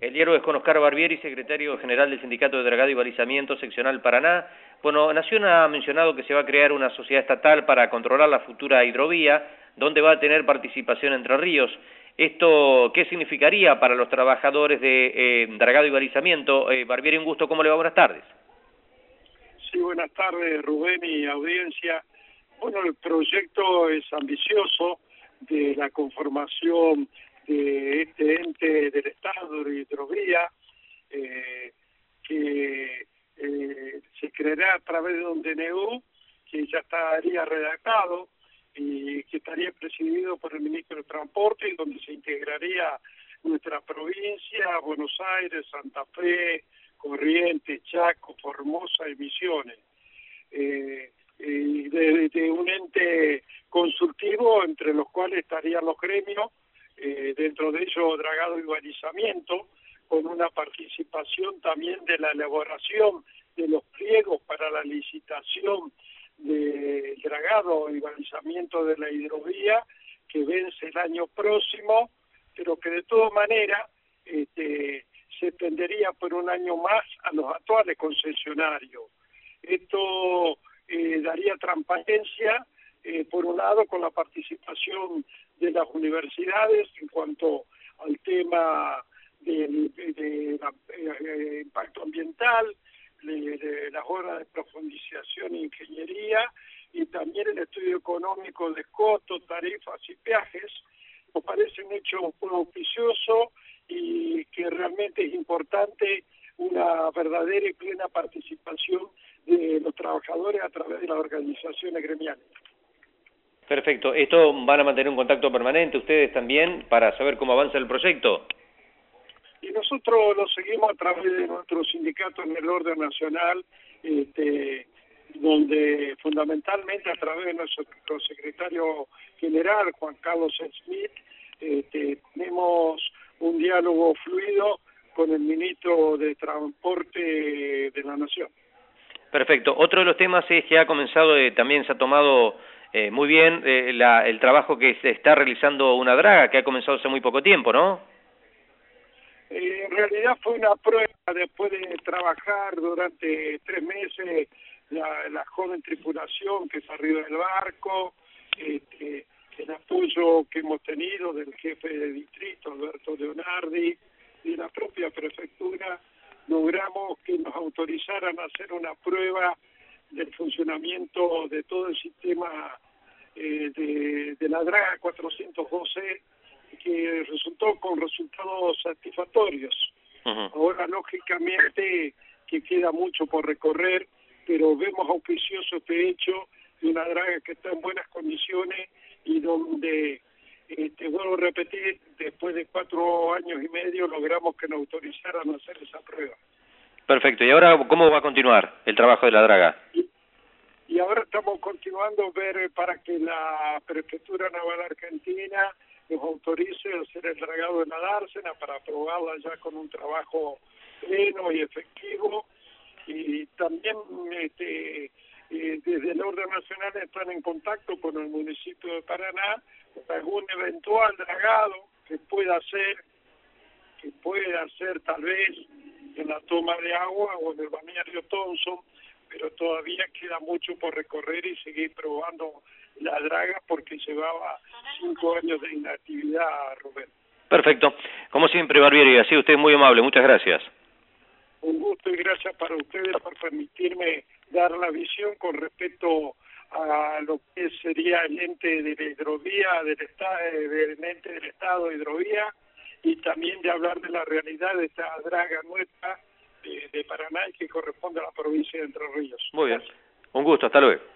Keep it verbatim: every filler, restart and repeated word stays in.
El diálogo es con Oscar Barbieri, secretario general del Sindicato de Dragado y Balizamiento Seccional Paraná. Bueno, Nación ha mencionado que se va a crear una sociedad estatal para controlar la futura hidrovía, donde va a tener participación Entre Ríos. ¿Esto qué significaría para los trabajadores de eh, Dragado y Balizamiento? Eh, Barbieri, un gusto, ¿cómo le va? Buenas tardes. Sí, buenas tardes, Rubén y audiencia. Bueno, el proyecto es ambicioso de la conformación de este ente del Estado de hidrovía, eh, que eh, se creará a través de un D N U que ya estaría redactado y que estaría presidido por el ministro de Transporte, y donde se integraría nuestra provincia, Buenos Aires, Santa Fe, Corrientes, Chaco, Formosa y Misiones. Eh, y de, de un ente consultivo entre los cuales estarían los gremios, eh, dentro de ellos Dragado y Balizamiento, con una participación también de la elaboración de los pliegos para la licitación de dragado y balizamiento de la hidrovía, que vence el año próximo, pero que de todas maneras este, se extendería por un año más a los actuales concesionarios. Esto eh, daría transparencia, eh, por un lado, con la participación de las universidades en cuanto al tema del de, de, de, eh, impacto ambiental, de, de las horas de profundización e ingeniería, y también el estudio económico de costos, tarifas y peajes. Nos parece un hecho muy auspicioso y que realmente es importante una verdadera y plena participación de los trabajadores a través de las organizaciones gremiales. Perfecto. ¿Esto van a mantener un contacto permanente ustedes también para saber cómo avanza el proyecto? Y nosotros lo seguimos a través de nuestro sindicato en el orden nacional, este, donde fundamentalmente a través de nuestro secretario general, Juan Carlos Smith, este, tenemos un diálogo fluido con el ministro de Transporte de la Nación. Perfecto. Otro de los temas es que ha comenzado, eh, también se ha tomado eh, muy bien eh, la, el trabajo que se está realizando una draga, que ha comenzado hace muy poco tiempo, ¿no? Eh, en realidad fue una prueba después de trabajar durante tres meses la, la joven tripulación que salió del barco, este, el apoyo que hemos tenido del jefe de distrito, Alberto Leonardi, y de la propia prefectura, logramos que nos autorizaran a hacer una prueba del funcionamiento de todo el sistema eh, de, de la draga cuatrocientos doce, que resultó con resultados satisfactorios. Uh-huh. Ahora, lógicamente, que queda mucho por recorrer, pero vemos auspicioso este hecho de una draga que está en buenas condiciones y donde, este, vuelvo a repetir, después de cuatro años y medio logramos que nos autorizaran a hacer esa prueba. Perfecto. ¿Y ahora cómo va a continuar el trabajo de la draga? Y, y ahora estamos continuando a ver para que la Prefectura Naval Argentina nos autorice a hacer el dragado de la dársena para aprobarla ya con un trabajo pleno y efectivo. Y también este, eh, desde el orden nacional están en contacto con el municipio de Paraná para algún eventual dragado que pueda hacer, que pueda hacer tal vez en la toma de agua o en el balneario Thompson, pero todavía queda mucho por recorrer y seguir probando la draga porque llevaba cinco años de inactividad, Rubén. Perfecto. Como siempre, Barbieri, ha sido usted muy amable. Muchas gracias. Un gusto y gracias para ustedes por permitirme dar la visión con respecto a lo que sería el ente de la hidrovía, del, estado, del ente del Estado de hidrovía, y también de hablar de la realidad de esta draga nuestra de, de Paraná y que corresponde a la provincia de Entre Ríos. Muy bien. Un gusto. Hasta luego.